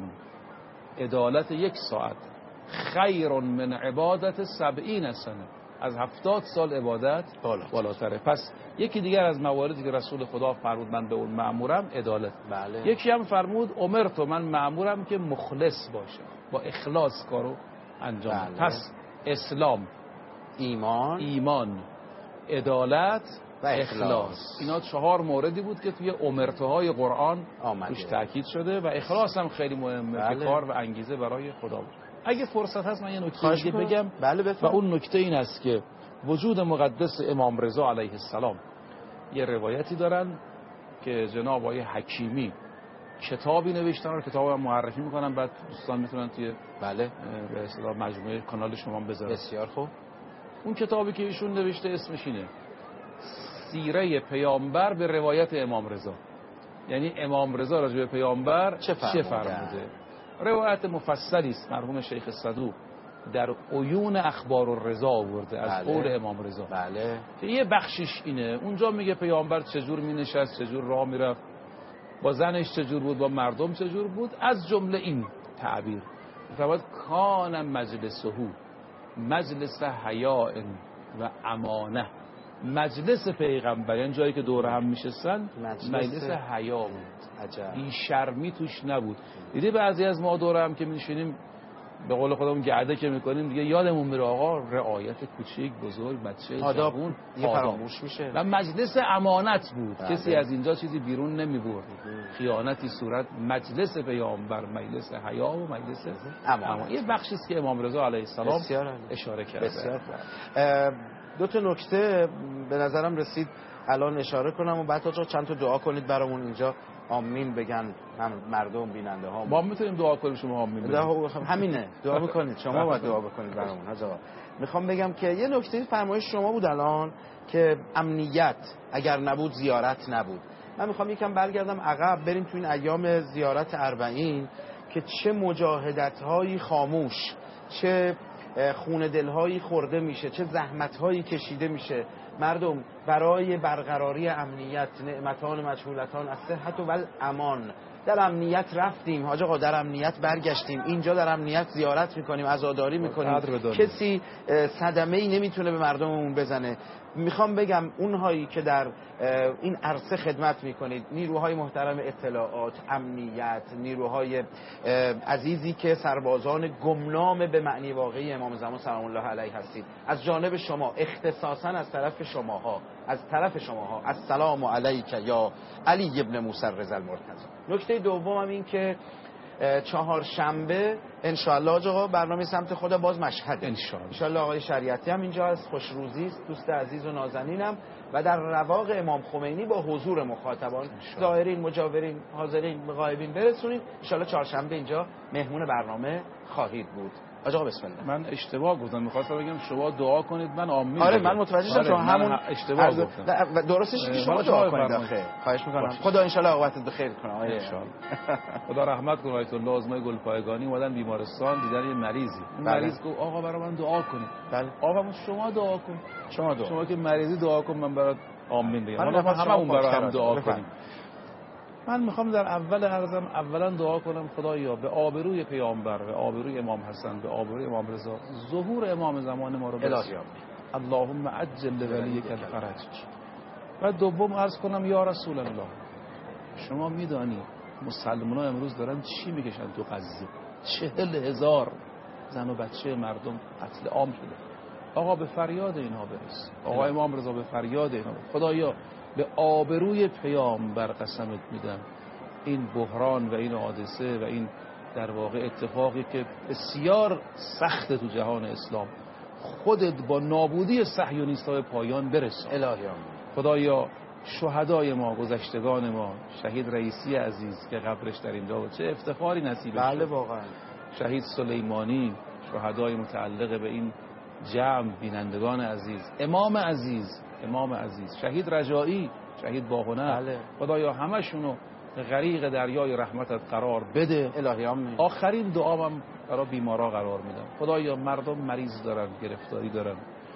عدالت یک ساعت، خیر من عبادت سبعین سنه، از هفتاد سال عبادت بالاتره. پس یکی دیگر از مواردی که رسول خدا فرمود من به اون مأمورم عدالت. بله. یکی هم فرمود امرت، من مأمورم که مخلص باشم، با اخلاص کارو انجام. بله. پس اسلام، ایمان، ایمان، عدالت و اخلاص، اینا چهار موردی بود که توی امرتهای قرآن توش تاکید شده و اخلاص هم خیلی مهمه. بله. که کار و انگیزه برای خدا بود. اگه فرصت هست من یه نکته دیگه بگم. بله و اون نکته این است که وجود مقدس امام رضا علیه السلام، یه روایتی دارن که جناب آقای حکیمی کتابی نوشتن و کتابو هم معرفی میکنن، بعد دوستان میتونن توی بله به اصطلاح مجموعه کانال شما بذارن. بسیار خوب. اون کتابی که ایشون نوشته اسمش اینه سیره پیامبر به روایت امام رضا، یعنی امام رضا راجع به پیامبر چه فرموده. روایت مفصلی است، مرحوم شیخ صدوق در عیون اخبار الرضا آورده از بله. قول امام رضا. بله. که یه بخشش اینه، اونجا میگه پیامبر چجور مینشست، چجور راه میرفت، با زنش چجور بود، با مردم چجور بود. از جمله این تعبیر فرمود کان مجلسه مجلس حیاء و امانه، مجلس پیغمبر یعنی جایی که دور هم میشستن مجلس, مجلس حیا بود. عجب. بی شرمی توش نبود. دیدی بعضی از ما دور هم که میشینیم به قول خودمون گرده که میکنیم دیگه یادمون میره آقا رعایت کوچیک بزرگ بچه آداب جوون یه فراموش میشه. و مجلس امانت بود. بله. کسی از اینجا چیزی بیرون نمیبرد، خیانتی صورت. مجلس پیامبر مجلس حیا و مجلس امانت. یه بخشی است که امام رضا علیه السلام اشاره کرده. بسیار دو تا نکته به نظرم رسید الان اشاره کنم و بعد تا چند تا دعا کنید برامون اینجا آمین بگن هم مردم بیننده ها. ما میتونیم دعا کنیم شما آمین بگید. همینه دعا بکنید، شما باید دعا بکنید برامون. حاجا میخوام بگم که یه نکته فرمایش شما بود الان که امنیت اگر نبود زیارت نبود. من میخوام یکم برگردم عقب، بریم تو این ایام زیارت اربعین که چه مجاهدت هایی خاموش، چه خون دلهایی خورده میشه، چه زحمتهایی کشیده میشه مردم برای برقراری امنیت. نعمتان مجهولتان از صحت و امان. در امنیت رفتیم حاج آقا، در امنیت برگشتیم، اینجا در امنیت زیارت میکنیم، عزاداری میکنیم، کسی صدمه‌ای نمیتونه به مردممون بزنه. میخوام بگم اونهایی که در این عرصه خدمت میکنید، نیروهای محترم اطلاعات، امنیت، نیروهای عزیزی که سربازان گمنام به معنی واقعی امام زمان سلام الله علیه هستید، از جانب شما اختصاصا از طرف شماها از طرف شماها السلام علیک یا علی ابن موسی رضی المرتضی. نکته دوم این که چهارشنبه انشالله آقا برنامه سمت خدا باز مشهده انشالله انشالله آقای شریعتی هم اینجا از خوشروزی است، دوست عزیز و نازنینم و در رواق امام خمینی با حضور مخاطبان زائرین مجاورین حاضرین غایبین برسونید. انشالله چهارشنبه اینجا مهمون برنامه خواهید بود. آقا بسم الله. من اشتباه گفتم، می‌خواستم بگم شما دعا کنید من آمین. آره من متوجه شدم، آره شما همون اشتباه گفتم. درستش که شما دعا کنید آخه. خواهش می‌کنم. خدا ان شاءالله عاقبتت بخیر کنه آقا ان شاءالله. خدا رحمت کنه. آیت الله آزمای گلپایگانی اومدن بیمارستان دیدن یه مریضی. مریض گفت آقا برای من دعا کنید. بله. آقا شما دعا کن. شما دعا. شما که مریضی دعا کن من برات آمین بگم. حالا ما هممون برای هم دعا بفرم. کنیم. من میخوام در اول عرضم اولا دعا کنم خدایا به آبروی پیامبر، به آبروی امام حسن، به آبروی امام رضا ظهور امام زمان ما رو برسون. اللهم عجل لولیک الفرج. و دوم عرض کنم یا رسول الله، شما میدانی مسلمانان امروز دارن چی میکشن تو غزه؟ چهل هزار زن و بچه مردم قتل عام شده. آقا به فریاد اینها برس. آقا امام رضا به فریاد اینها برس. خدایا به آبروی پیامبر قسمت میدم این بحران و این حادثه و این در واقع اتفاقی که بسیار سخت تو جهان اسلام خودت با نابودی صهیونیست‌های پایان برسان. الهی آمین. خدایا شهدای ما، گذشتگان ما، شهید رئیسی عزیز که قبرش در اینجا بود چه افتخاری نصیبش شد. بله واقعا. شهید سلیمانی، شهدای متعلق به این جمع، بینندگان عزیز، امام عزیز، امام عزیز، شهید رجایی، شهید باهنر. بله. خدایا همشونو غریق دریای رحمتت قرار بده. الهی آمین. آخرین دعامم برای بیمارا قرار میدم. خدایا مردم مریض دارن، گرفتاری دارن،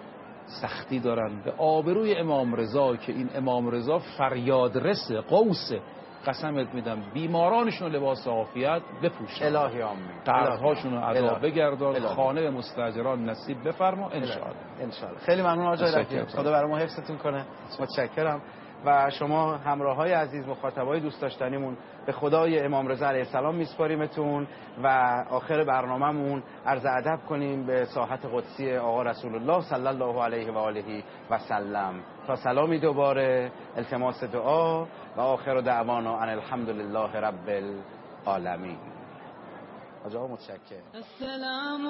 سختی دارن، به آبروی امام رضا که این امام رضا فریاد رسه، قوسه، قسمت میدم بیمارانشون لباس عافیت بپوشن. الهی آمین. قرضهاشون رو ادا بگردان. الهی. خانه به مستاجران نصیب بفرما ان شاء الله. ان شاء الله. خیلی ممنون آقای رفیق. خدا برای ما حفظتون کنه. متشکرم. و شما همراههای عزیز، مخاطبای دوست داشتنیمون، به خدای امام رضا علیه السلام میسپاریمتون و آخر برنامه‌مون عرض ادب کنیم به ساحت قدسی آقا رسول الله صلی الله علیه و آله و سلم. تا سلامی دوباره، التماس دعا و آخر دعوانا ان الحمد لله رب العالمین. آقا متشکرم. السلام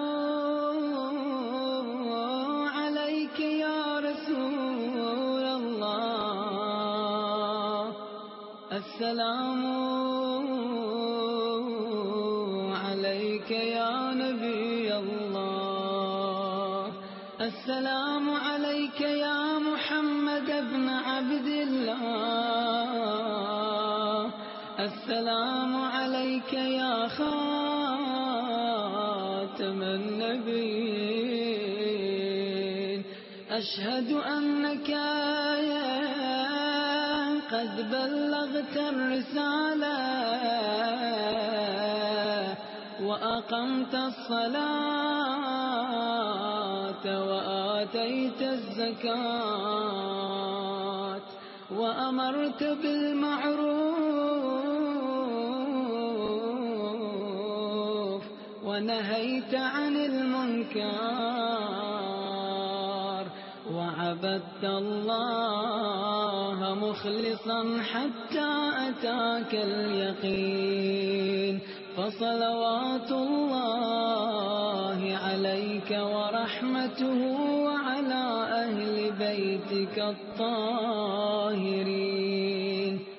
علیک یا رسول الله، السلام عليك يا نبي الله، السلام عليك يا محمد بن عبد الله، السلام عليك يا خاتم النبيين، أشهد أنك قد بلغت الرسالة وأقمت الصلاة وآتيت الزكاة وأمرت بالمعروف ونهيت عن المنكر وعبدت الله مخلصا حتى أتاك اليقين، فصلوات الله عليك ورحمته وعلى أهل بيتك الطاهرين.